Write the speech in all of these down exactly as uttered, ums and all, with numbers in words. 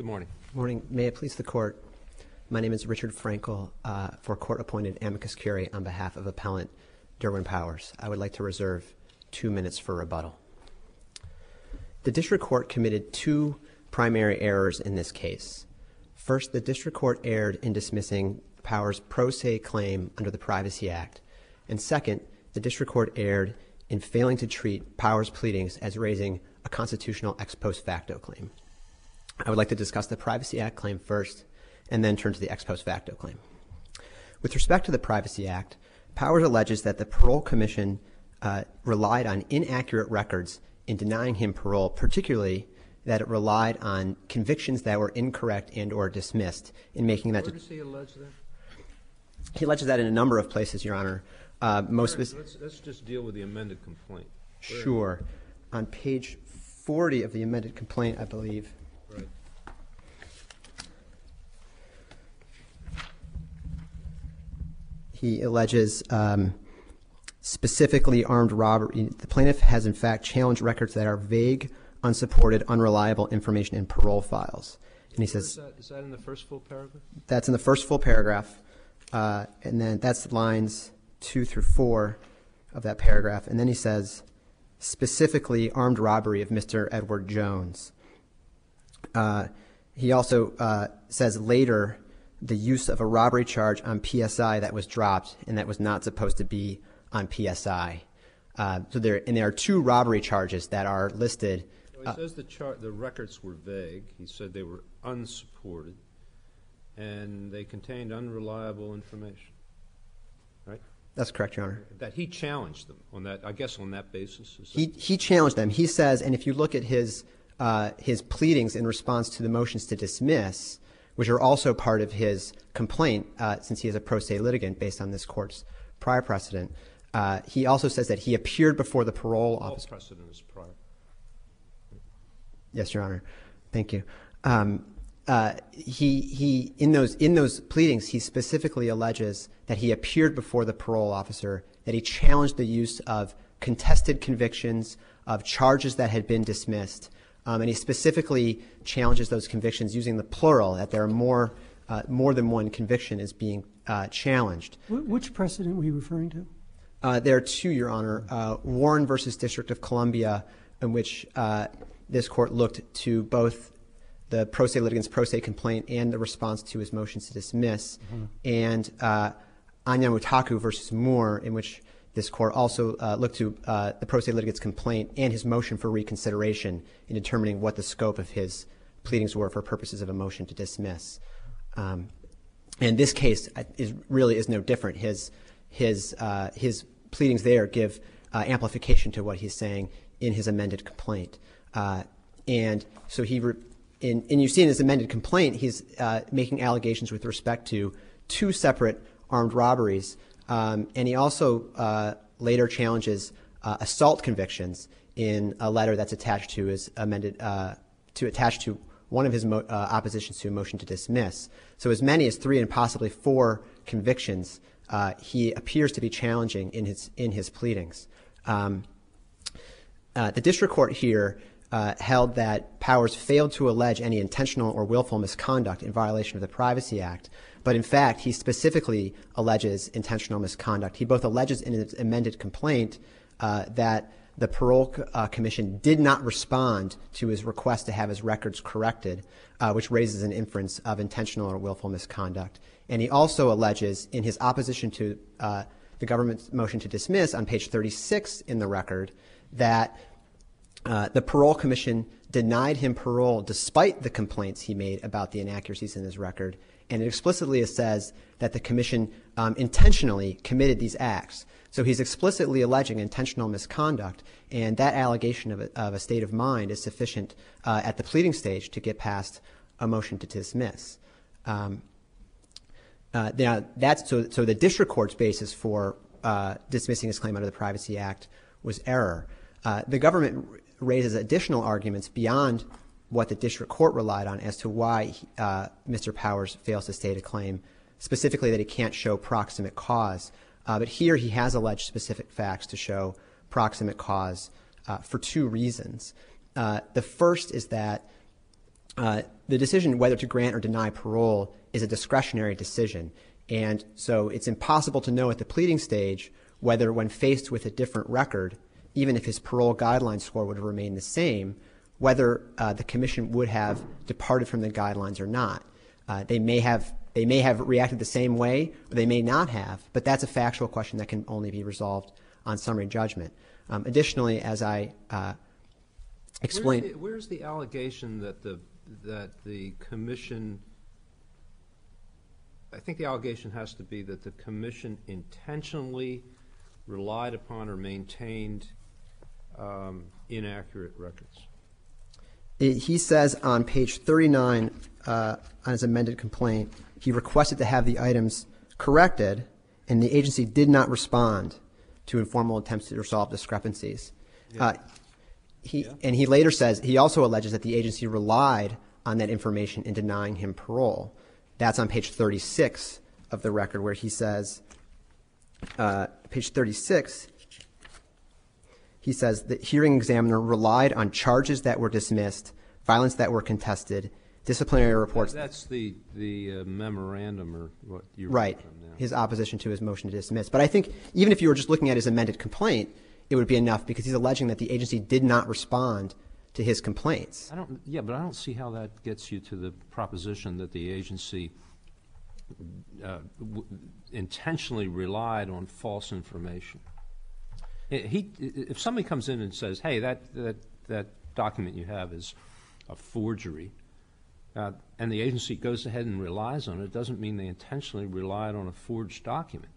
Good morning. Good morning. May it please the Court. My name is Richard Frankel uh, for court-appointed amicus curiae on behalf of appellant Derwin Powers. I would like to reserve two minutes for rebuttal. The district court committed two primary errors in this case. First, the district court erred in dismissing Powers' pro se claim under the Privacy Act. And second, the district court erred in failing to treat Powers' pleadings as raising a constitutional ex post facto claim. I would like to discuss the Privacy Act claim first and then turn to the ex post facto claim. With respect to the Privacy Act, Powers alleges that the Parole Commission uh, relied on inaccurate records in denying him parole, particularly that it relied on convictions that were incorrect and or dismissed in making that. Where does he allege that? He alleges that in a number of places, Your Honor. Uh, most Where, let's, let's just deal with the amended complaint. Where? Sure. On page forty of the amended complaint, I believe. Right. He alleges um, specifically armed robbery. The plaintiff has, in fact, challenged records that are vague, unsupported, unreliable information in parole files. And he says, is that, is that in the first full paragraph? That's in the first full paragraph. Uh, and then that's lines two through four of that paragraph. And then he says, specifically armed robbery of Mister Edward Jones. Uh, he also uh, says later the use of a robbery charge on P S I that was dropped and that was not supposed to be on P S I. Uh, so there, and there are two robbery charges that are listed. Well, he uh, says the chart, the records were vague. He said they were unsupported, and they contained unreliable information. Right? That's correct, Your Honor. That he challenged them on that. I guess on that basis. Is he that he challenged them. He says, and if you look at his uh, his pleadings in response to the motions to dismiss, which are also part of his complaint, uh, since he is a pro se litigant based on this court's prior precedent. Uh, he also says that he appeared before the parole all office. precedent is prior. Yes, Your Honor. Thank you. Um, uh, he he in those in those pleadings, he specifically alleges that he appeared before the parole officer, that he challenged the use of contested convictions, of charges that had been dismissed. Um, and he specifically challenges those convictions using the plural, that there are more uh, more than one conviction is being uh, challenged. Which precedent were you referring to? Uh, there are two, Your Honor. Uh, Warren versus District of Columbia, in which uh, this court looked to both the pro se litigant's pro se complaint and the response to his motions to dismiss, mm-hmm. and uh, Anyamutaku versus Moore, in which this court also uh, looked to uh, the pro se litigant's complaint and his motion for reconsideration in determining what the scope of his pleadings were for purposes of a motion to dismiss. Um, and this case is really is no different. His his uh, his pleadings there give uh, amplification to what he's saying in his amended complaint, uh, and so he re- in and you see in his amended complaint he's uh, making allegations with respect to two separate armed robberies. Um, and he also uh, later challenges uh, assault convictions in a letter that's attached to his amended uh, to attach to one of his mo- uh, oppositions to a motion to dismiss. So as many as three and possibly four convictions uh, he appears to be challenging in his in his pleadings. Um, uh, the district court here uh, held that Powers failed to allege any intentional or willful misconduct in violation of the Privacy Act. But in fact, he specifically alleges intentional misconduct. He both alleges in his amended complaint uh, that the Parole uh, Commission did not respond to his request to have his records corrected, uh, which raises an inference of intentional or willful misconduct. And he also alleges in his opposition to uh, the government's motion to dismiss on page thirty-six in the record that uh, the Parole Commission denied him parole despite the complaints he made about the inaccuracies in his record. And it explicitly says that the commission um, intentionally committed these acts. So he's explicitly alleging intentional misconduct, and that allegation of a, of a state of mind is sufficient uh, at the pleading stage to get past a motion to dismiss. Um, uh, now, that's so. So the district court's basis for uh, dismissing his claim under the Privacy Act was error. Uh, the government r- raises additional arguments beyond what the district court relied on as to why uh, Mister Powers fails to state a claim, specifically that he can't show proximate cause. Uh, but here he has alleged specific facts to show proximate cause uh, for two reasons. Uh, the first is that uh, the decision whether to grant or deny parole is a discretionary decision. And so it's impossible to know at the pleading stage whether, when faced with a different record, even if his parole guideline score would remain the same, whether uh, the commission would have departed from the guidelines or not. Uh, they may have they may have reacted the same way, or they may not have, but that's a factual question that can only be resolved on summary judgment. Um, additionally, as I uh, explained, where's the, where's the allegation that the that the commission? I think the allegation has to be that the commission intentionally relied upon or maintained um, inaccurate records. It, he says on page thirty-nine uh, on his amended complaint, he requested to have the items corrected, and the agency did not respond to informal attempts to resolve discrepancies. Yeah. Uh, he, yeah. And he later says, he also alleges that the agency relied on that information in denying him parole. That's on page thirty-six of the record, where he says, uh, page thirty-six, he says the hearing examiner relied on charges that were dismissed, violence that were contested, disciplinary reports. That's the the uh, memorandum, or what you're right. His opposition to his motion to dismiss. But I think even if you were just looking at his amended complaint, it would be enough, because he's alleging that the agency did not respond to his complaints. I don't. Yeah, but I don't see how that gets you to the proposition that the agency uh, w- intentionally relied on false information. He, if somebody comes in and says, "Hey, that that that document you have is a forgery," uh, and the agency goes ahead and relies on it, it doesn't mean they intentionally relied on a forged document.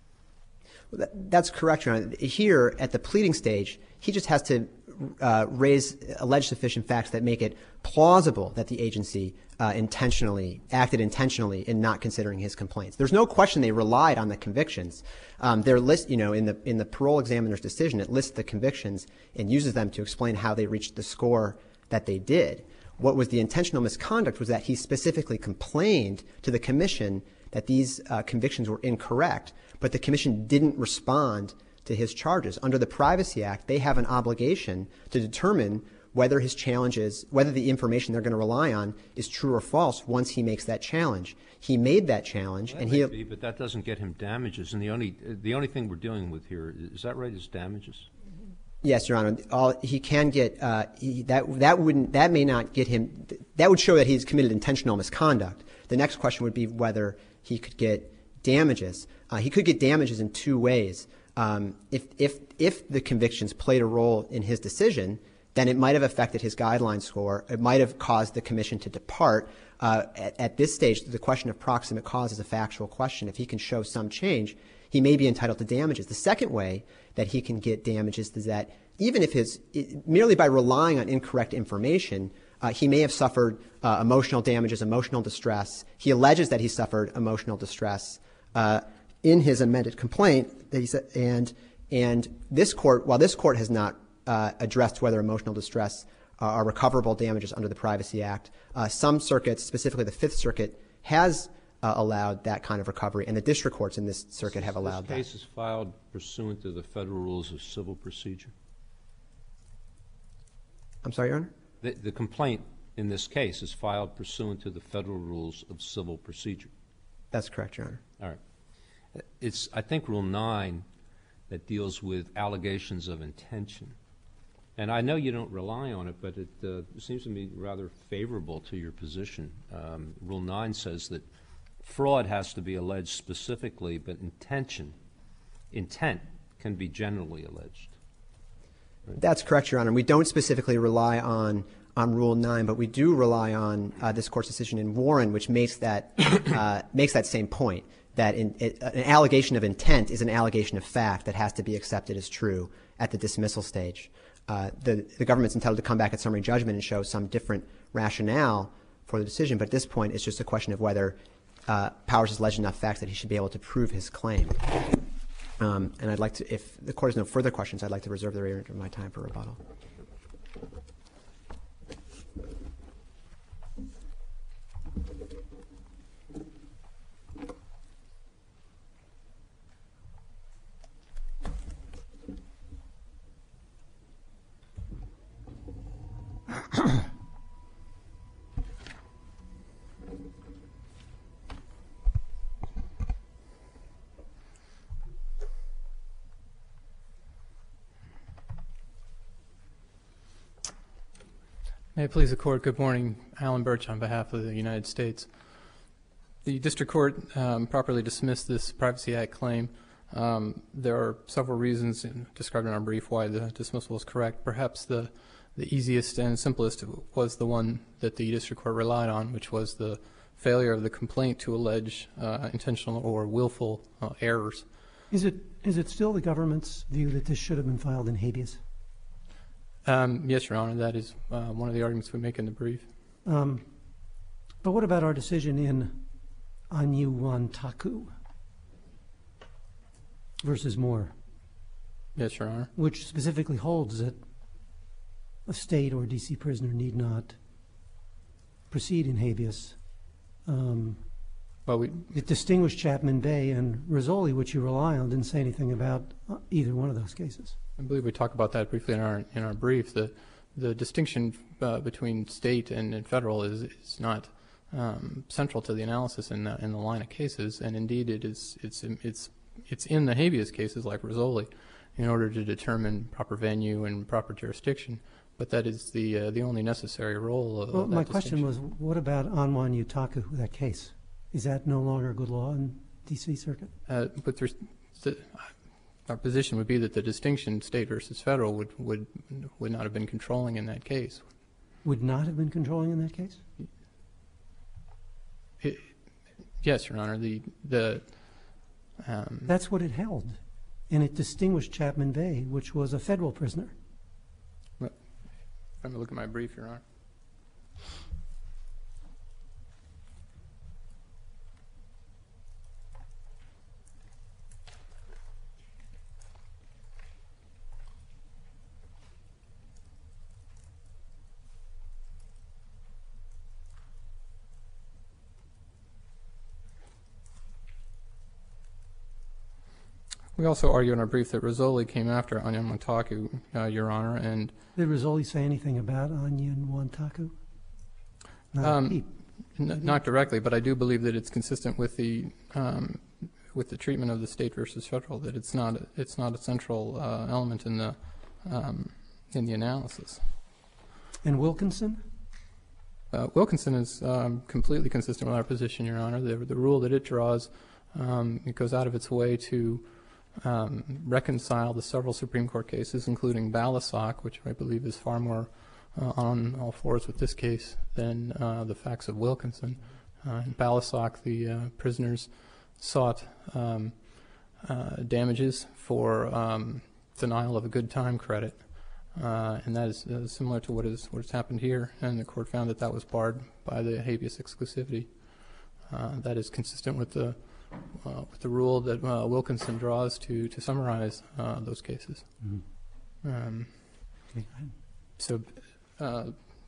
Well, that, that's correct, Your Honor. Here, at the pleading stage, he just has to uh, raise alleged sufficient facts that make it plausible that the agency uh, intentionally acted intentionally in not considering his complaints. There's no question they relied on the convictions. Um, their list, you know, in the in the parole examiner's decision, it lists the convictions and uses them to explain how they reached the score that they did. What was the intentional misconduct was that he specifically complained to the commission that these uh, convictions were incorrect, but the commission didn't respond to his charges. Under the Privacy Act, they have an obligation to determine whether his challenges, whether the information they're going to rely on is true or false once he makes that challenge. He made that challenge, well, that and may he. Be, but that doesn't get him damages. And the only the only thing we're dealing with here, is that right? Is damages? Yes, Your Honor. All, he can get uh, he, that. That wouldn't. That may not get him. That would show that he's committed intentional misconduct. The next question would be whether he could get damages. Uh, he could get damages in two ways. Um, if if if the convictions played a role in his decision, then it might have affected his guideline score. It might have caused the commission to depart. Uh, at, at this stage, the question of proximate cause is a factual question. If he can show some change, he may be entitled to damages. The second way that he can get damages is that even if his it, merely by relying on incorrect information, uh, he may have suffered uh, emotional damages, emotional distress. He alleges that he suffered emotional distress uh, in his amended complaint. That he said, and and this court, while this court has not uh, addressed whether emotional distress uh, are recoverable damages under the Privacy Act, uh, some circuits, specifically the Fifth Circuit, has uh, allowed that kind of recovery, and the district courts in this circuit have allowed that. This case is filed pursuant to the Federal Rules of Civil Procedure. I'm sorry, Your Honor? The, the complaint in this case is filed pursuant to the Federal Rules of Civil Procedure. That's correct, Your Honor. All right. It's, I think, Rule nine that deals with allegations of intention. And I know you don't rely on it, but it uh, seems to me rather favorable to your position. Um, Rule nine says that fraud has to be alleged specifically, but intention, intent can be generally alleged. Right? That's correct, Your Honor. We don't specifically rely on on Rule nine, but we do rely on uh, this Court's decision in Warren, which makes that uh, makes that same point, that in, it, an allegation of intent is an allegation of fact that has to be accepted as true at the dismissal stage. Uh, the, the government's entitled to come back at summary judgment and show some different rationale for the decision, but at this point it's just a question of whether uh, Powers has alleged enough facts that he should be able to prove his claim. Um, and I'd like to, if the Court has no further questions, I'd like to reserve the remainder of my time for rebuttal. May it please the Court, good morning. Alan Birch on behalf of the United States. The District Court um, properly dismissed this Privacy Act claim. Um, there are several reasons in, described in our brief why the dismissal is correct. Perhaps the, the easiest and simplest was the one that the District Court relied on, which was the failure of the complaint to allege uh, intentional or willful uh, errors. Is it is it still the government's view that this should have been filed in habeas? Um, yes, Your Honor, that is uh, one of the arguments we make in the brief. Um, but what about our decision in Anyuwantaku versus Moore? Yes, Your Honor. Which specifically holds that a state or D C prisoner need not proceed in habeas. Um, well, we, it distinguished Chapman Bay and Rizzoli, which you rely on, didn't say anything about uh, either one of those cases. I believe we talked about that briefly in our in our brief. The the distinction uh, between state and, and federal is is not um, central to the analysis in the in the line of cases, and indeed it is it's it's it's in the habeas cases like Rizzoli, in order to determine proper venue and proper jurisdiction. But that is the uh, the only necessary role of, well, of that my question was, distinction. what about Anyuwantaku, that case? Is that no longer good law in D C Circuit? Uh, but there's the, our position would be that the distinction state versus federal would, would would not have been controlling in that case. Would not have been controlling in that case? It, yes, Your Honor. The the um, That's what it held, and it distinguished Chapman Bay, which was a federal prisoner. Well, let me look at my brief, Your Honor. We also argue in our brief that Rizzoli came after Anyuwantaku, uh, Your Honor, and Did Rizzoli say anything about Anyuwantaku? Not, Um, he- n- not directly, but I do believe that it's consistent with the um, with the treatment of the state versus federal. That it's not it's not a central uh, element in the um, in the analysis. and Wilkinson? Uh, Wilkinson is um, completely consistent with our position, Your Honor. The, the rule that it draws, um, it goes out of its way to um, reconcile the several Supreme Court cases, including Balasag, which I believe is far more uh, on all fours with this case than uh, the facts of Wilkinson. Uh, in Balasag, the uh, prisoners sought um, uh, damages for um, denial of a good time credit. Uh, and that is uh, similar to what is what has happened here, and the court found that that was barred by the habeas exclusivity. Uh, that is consistent with the uh, with the rule that uh, Wilkinson draws to to summarize uh, those cases. Mm-hmm. Um, Okay, go ahead. so, uh,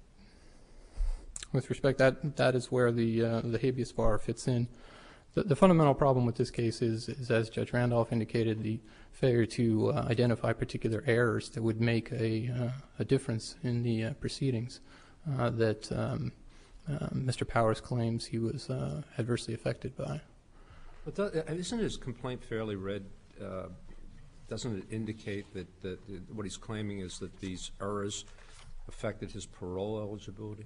with respect, that that is where the uh, the habeas bar fits in. The, the fundamental problem with this case is, is, as Judge Randolph indicated, the failure to uh, identify particular errors that would make a, uh, a difference in the uh, proceedings uh, that um, uh, Mister Powers claims he was uh, adversely affected by. But th- isn't his complaint fairly read? Uh, doesn't it indicate that, that what he's claiming is that these errors affected his parole eligibility?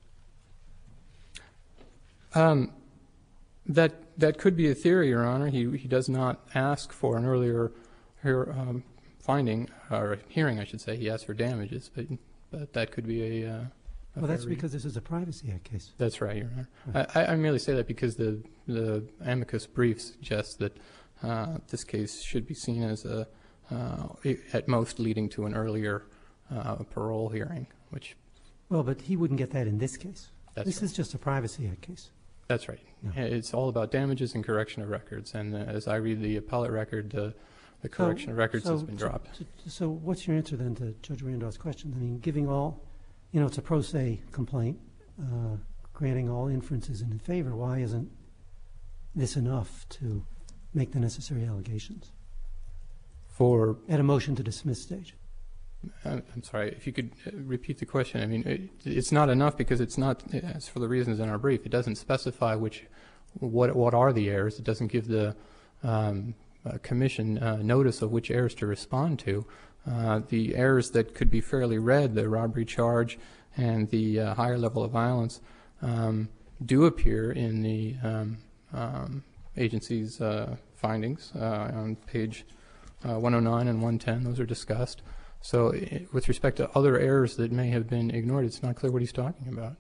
Um, That that could be a theory, Your Honor. He he does not ask for an earlier here, um, finding or hearing, I should say. He asked for damages, but but that could be a. Uh, a Well, that's fair because this is a Privacy Act case. That's right, Your Honor. Right. I, I merely say that because the the amicus brief suggests that uh, this case should be seen as a uh, at most leading to an earlier uh, parole hearing, which. Well, but he wouldn't get that in this case. That's this right. is just a Privacy Act case. That's right. Yeah. It's all about damages and correction of records. And uh, as I read the appellate record, uh, the correction So- of records so- has been so- dropped. So, so what's your answer then to Judge Randolph's question? I mean, giving all, you know, it's a pro se complaint, uh, granting all inferences in favor. Why isn't this enough to make the necessary allegations For, at a motion to dismiss stage? uh, I'm sorry, if you could uh, repeat the question. I mean, it, it's not enough because it's not, as for the reasons in our brief, it doesn't specify which, what, what are the errors. It doesn't give the um, uh, commission uh, notice of which errors to respond to. Uh, the errors that could be fairly read, the robbery charge and the uh, higher level of violence, um, do appear in the um, um, agency's uh, findings uh, on page uh, one oh nine and one ten. Those are discussed. So I with respect to other errors that may have been ignored, it's not clear what he's talking about.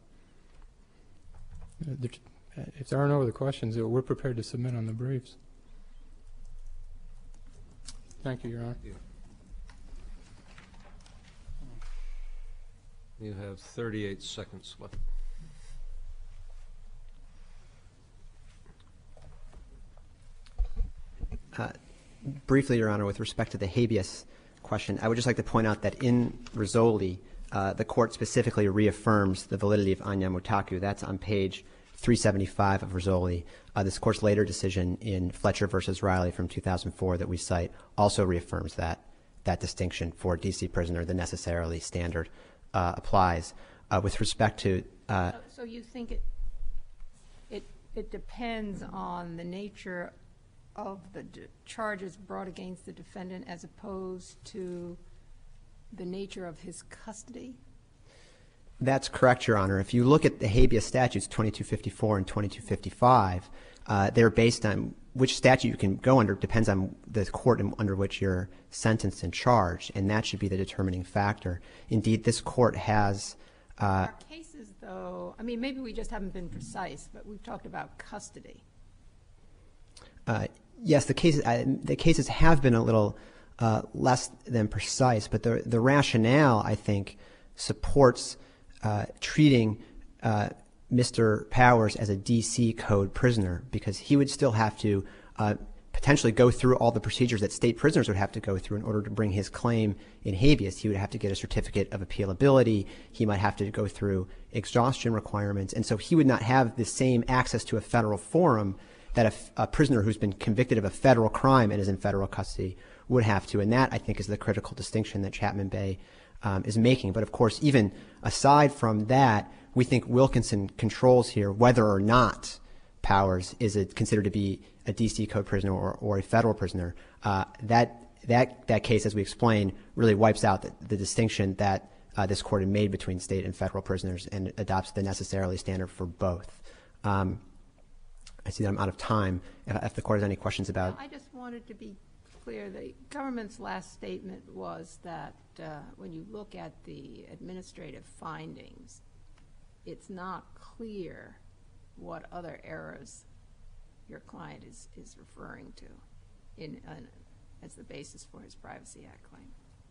Uh, if there are no other questions, we're prepared to submit on the briefs. Thank you, Your Honor. Yeah. You have thirty-eight seconds left. Uh, briefly, Your Honor, with respect to the habeas question, I would just like to point out that in Rizzoli, uh, the court specifically reaffirms the validity of Anya Mutaku. That's on page three seventy-five of Rizzoli. Uh, this court's later decision in Fletcher versus Riley from two thousand four that we cite also reaffirms that that distinction for D C prisoner, the necessarily standard uh, applies. Uh, with respect to uh, so, so you think it it it depends on the nature of the d charges brought against the defendant as opposed to the nature of his custody? That's correct, Your Honor. If you look at the habeas statutes, twenty-two fifty-four and twenty-two fifty-five, uh, they're based on which statute you can go under depends on the court under which you're sentenced and charged, and that should be the determining factor. Indeed, this court has uh, Our cases, though, I mean, maybe we just haven't been precise, but we've talked about custody. Uh, yes, the cases uh, the cases have been a little uh, less than precise, but the the rationale, I think, supports uh, treating uh, Mister Powers as a D C code prisoner, because he would still have to uh, potentially go through all the procedures that state prisoners would have to go through in order to bring his claim in habeas. He would have to get a certificate of appealability. He might have to go through exhaustion requirements, and so he would not have the same access to a federal forum that a, a prisoner who's been convicted of a federal crime and is in federal custody would have to. And that, I think, is the critical distinction that Chapman Bay um, is making. But, of course, even aside from that, we think Wilkinson controls here whether or not Powers is a, considered to be a D C code prisoner or, or a federal prisoner. Uh, that, that, that case, as we explained, really wipes out the, the distinction that uh, this court had made between state and federal prisoners and adopts the necessarily standard for both. Um, I see that I'm out of time. If, if the court has any questions about... I just wanted to be clear. The government's last statement was that uh, when you look at the administrative findings, it's not clear what other errors your client is, is referring to in, uh, as the basis for his Privacy Act claim.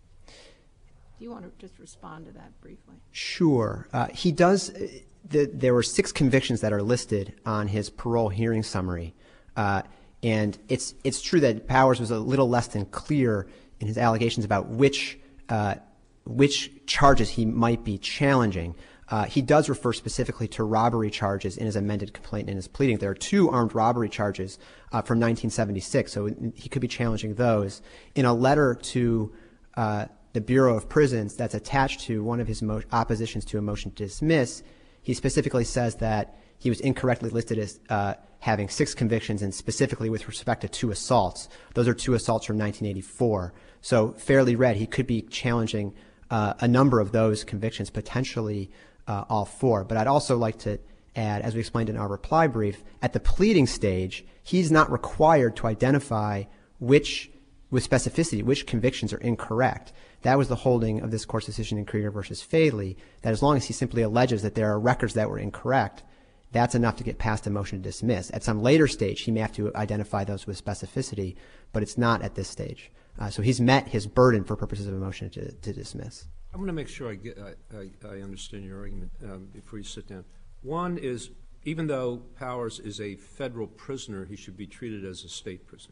Do you want to just respond to that briefly? Sure. Uh, he does... The, there were six convictions that are listed on his parole hearing summary, uh, and it's it's true that Powers was a little less than clear in his allegations about which uh, which charges he might be challenging. Uh, he does refer specifically to robbery charges in his amended complaint and in his pleading. There are two armed robbery charges uh, from nineteen seventy-six, so he could be challenging those. In a letter to uh, the Bureau of Prisons that's attached to one of his mo oppositions to a motion to dismiss, he specifically says that he was incorrectly listed as uh, having six convictions, and specifically with respect to two assaults. Those are two assaults from nineteen eighty-four. So fairly read, he could be challenging uh, a number of those convictions, potentially uh, all four. But I'd also like to add, as we explained in our reply brief, at the pleading stage, he's not required to identify which, with specificity, which convictions are incorrect. That was the holding of this court's decision in Krieger versus Fadley, that as long as he simply alleges that there are records that were incorrect, that's enough to get past a motion to dismiss. At some later stage, he may have to identify those with specificity, but it's not at this stage. Uh, so he's met his burden for purposes of a motion to, to dismiss. I'm going to make sure I, get, I, I, I understand your argument um, before you sit down. One is, even though Powers is a federal prisoner, he should be treated as a state prisoner.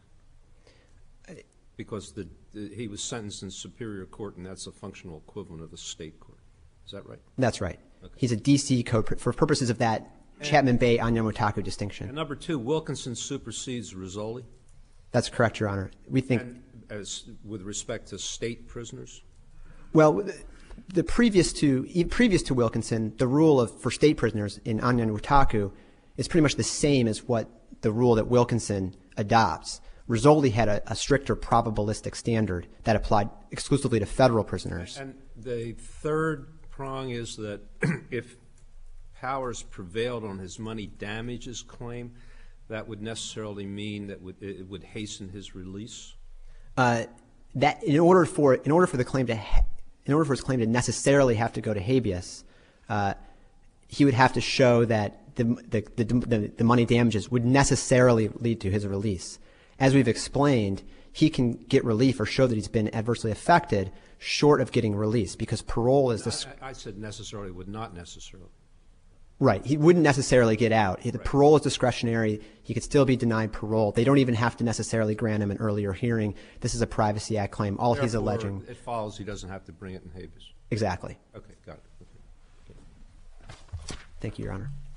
Because the, the, he was sentenced in Superior Court, and that's a functional equivalent of the state court. Is that right? That's right. Okay. He's a D C code for purposes of that and Chapman Bay Anya Mutaku distinction. And number two, Wilkinson supersedes Rizzoli. That's correct, Your Honor. We think, and as with respect to state prisoners. Well, the previous to previous to Wilkinson, the rule of for state prisoners in Anya Mutaku is pretty much the same as what the rule that Wilkinson adopts. Rizzoli had a, a stricter probabilistic standard that applied exclusively to federal prisoners. And the third prong is that if Powers prevailed on his money damages claim, that would necessarily mean that would, it would hasten his release? Uh, that in order for in order for the claim to ha- in order for his claim to necessarily have to go to habeas, uh, he would have to show that the the, the the the money damages would necessarily lead to his release. As we've explained, he can get relief or show that he's been adversely affected short of getting release, because parole is the. I, I said necessarily, would not necessarily. Right. He wouldn't necessarily get out. The right. Parole is discretionary. He could still be denied parole. They don't even have to necessarily grant him an earlier hearing. This is a Privacy Act claim. All Therefore, he's alleging. It follows he doesn't have to bring it in habeas. Exactly. Okay, got it. Okay. Thank you, Your Honor.